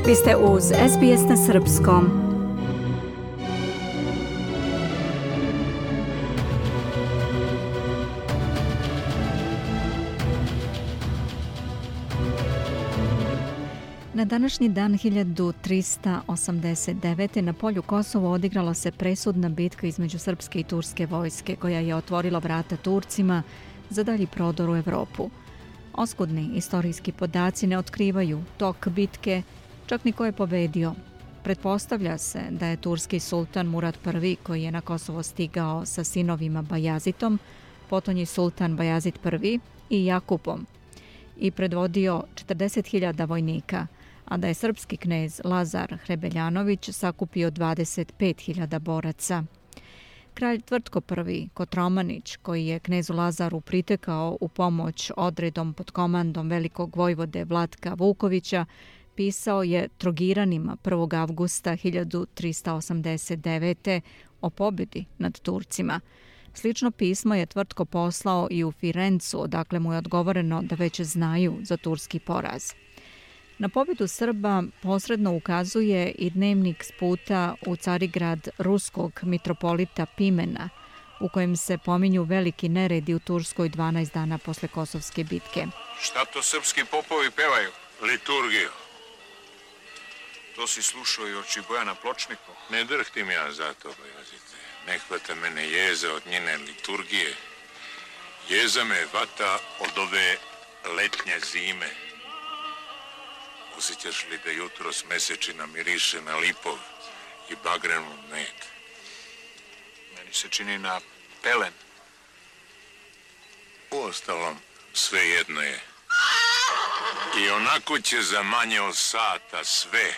Vi ste uz SBS na Srpskom. Na današnji dan 1389. na polju Kosovo odigrala se presudna bitka između srpske i turske vojske, koja je otvorila vrata Turcima za dalji prodor u Evropu. Oskudni istorijski podaci ne otkrivaju tok bitke, čak ni ko je pobedio. Pretpostavlja se da je turski sultan Murad I, koji je na Kosovo stigao sa sinovima Bajazitom, potonji sultan Bajazit I i Jakupom, i predvodio 40.000 vojnika, a da je srpski knez Lazar Hrebeljanović sakupio 25.000 boraca. Kralj Tvrtko I Kotromanić, koji je knezu Lazaru pritekao u pomoć odredom pod komandom velikog vojvode Vlatka Vukovića, pisao je Trogiranima 1. avgusta 1389. o pobjedi nad Turcima. Slično pismo je Tvrtko poslao i u Firencu, odakle mu je odgovoreno da već znaju za turski poraz. Na pobjedu Srba posredno ukazuje i dnevnik s puta u Carigrad ruskog mitropolita Pimena, u kojem se pominju veliki neredi u Turskoj 12 dana posle Kosovske bitke. Šta to srpski popovi pevaju? Liturgiju. To si slušao i oči Bojana Pločniku? Ne drhtim ja za to, Bajazite. Ne hvata mene jeza od njene liturgije. Jeza me vata od ove letnje zime. Osjećaš li da jutros mesečina miriše na lipov i bagrenu med? Meni se čini na pelen. Uostalom, sve jedno je. I onako će za manje od sata sve.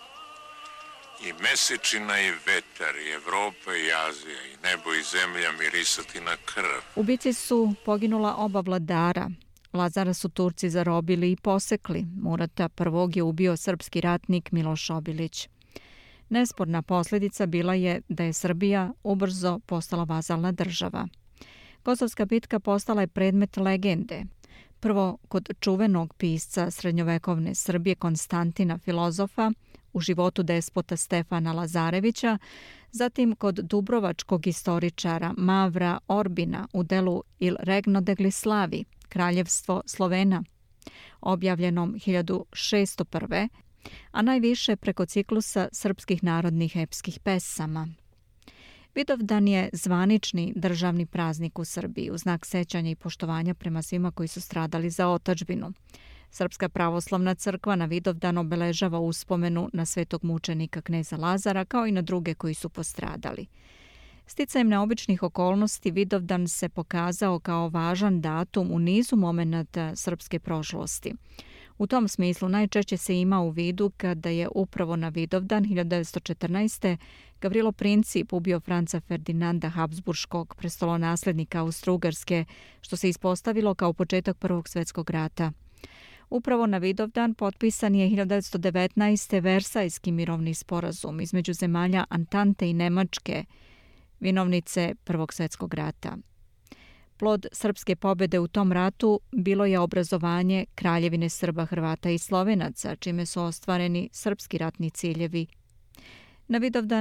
I mesečina i vetar, i Evropa i Azija, i nebo i zemlja mirisati na krv. U bici su poginula oba vladara. Lazara su Turci zarobili i posekli. Murata I je ubio srpski ratnik Miloš Obilić. Nesporna posljedica bila je da je Srbija ubrzo postala vazalna država. Kosovska bitka postala je predmet legende. Prvo kod čuvenog pisca srednjovekovne Srbije Konstantina Filozofa u životu despota Stefana Lazarevića, zatim kod dubrovačkog istoričara Mavra Orbina u delu Il Regno degli Slavi, Kraljevstvo Slovena, objavljenom 1601. a najviše preko ciklusa srpskih narodnih epskih pesama. Vidovdan je zvanični državni praznik u Srbiji u znak sećanja i poštovanja prema svima koji su stradali za otadžbinu. Srpska pravoslavna crkva na Vidovdan obeležava uspomenu na svetog mučenika kneza Lazara, kao i na druge koji su postradali. Sticajem neobičnih okolnosti Vidovdan se pokazao kao važan datum u nizu momenata srpske prošlosti. U tom smislu najčešće se ima u vidu kada je upravo na Vidovdan 1914. Gavrilo Princip ubio Franca Ferdinanda Habsburškog, prestolonaslednika Austro-Ugarske, što se ispostavilo kao početak Prvog svjetskog rata. Upravo na Vidovdan potpisan je 1919. Versajski mirovni sporazum između zemalja Antante i Nemačke, vinovnice Prvog svjetskog rata. Plod srpske pobjede u tom ratu bilo je obrazovanje Kraljevine Srba, Hrvata i Slovenaca, čime su ostvareni srpski ratni ciljevi. Na Vidovdan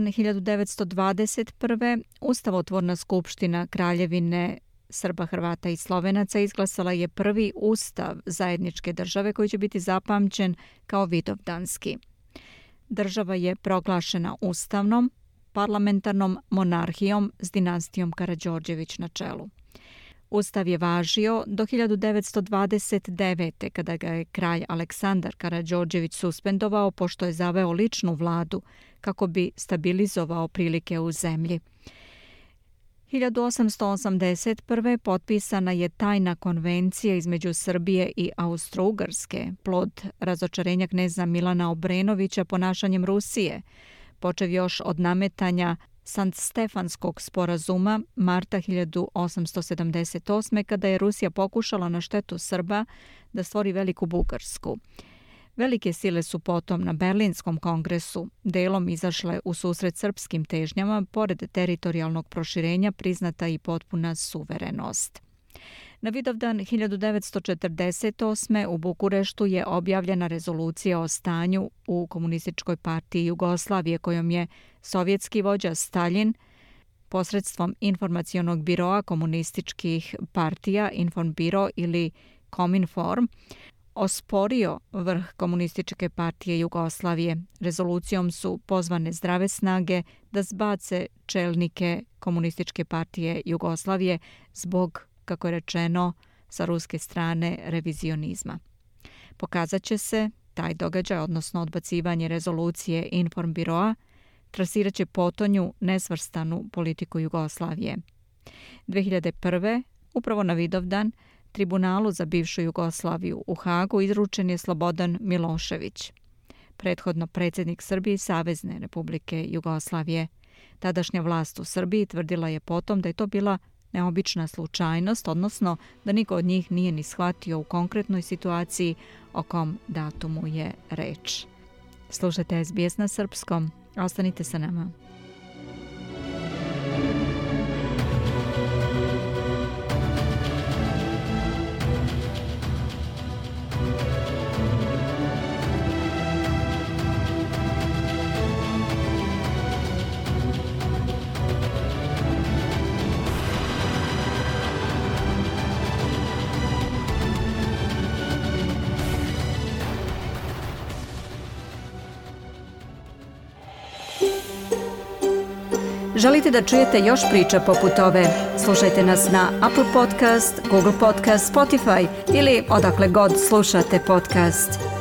1921. Ustavotvorna skupština Kraljevine Srba, Hrvata i Slovenaca izglasala je prvi ustav zajedničke države koji će biti zapamćen kao vidovdanski. Država je proglašena ustavnom, parlamentarnom monarhijom s dinastijom Karađorđević na čelu. Ustav je važio do 1929. kada ga je kralj Aleksandar Karađorđević suspendovao pošto je zaveo ličnu vladu kako bi stabilizovao prilike u zemlji. 1881. potpisana je tajna konvencija između Srbije i Austro-Ugarske, plod razočarenja kneza Milana Obrenovića ponašanjem Rusije, počev još od nametanja Sankt-Stefanskog sporazuma marta 1878. kada je Rusija pokušala na štetu Srba da stvori Veliku Bugarsku. Velike sile su potom na Berlinskom kongresu delom izašle u susret srpskim težnjama, pored teritorijalnog proširenja priznata i potpuna suverenost. Na Vidovdan 1948. u Bukureštu je objavljena rezolucija o stanju u Komunističkoj partiji Jugoslavije kojom je sovjetski vođa Staljin posredstvom informacionog biroa komunističkih partija Informbiro ili Kominform osporio vrh Komunističke partije Jugoslavije. Rezolucijom su pozvane zdrave snage da zbace čelnike Komunističke partije Jugoslavije zbog, kako je rečeno, sa ruske strane revizionizma. Pokazat će se taj događaj, odnosno odbacivanje rezolucije Informbiroa, trasirat će potonju nesvrstanu politiku Jugoslavije. 2001. upravo na Vidovdan Tribunalu za bivšu Jugoslaviju u Hagu izručen je Slobodan Milošević, prethodno predsjednik Srbije i Savezne Republike Jugoslavije. Tadašnja vlast u Srbiji tvrdila je potom da je to bila neobična slučajnost, odnosno da niko od njih nije ni shvatio u konkretnoj situaciji o kom datumu je reč. Slušajte SBS na srpskom. Ostanite sa nama. Želite da čujete još priča poput ove? Slušajte nas na Apple Podcast, Google Podcast, Spotify ili odakle god slušate podcast.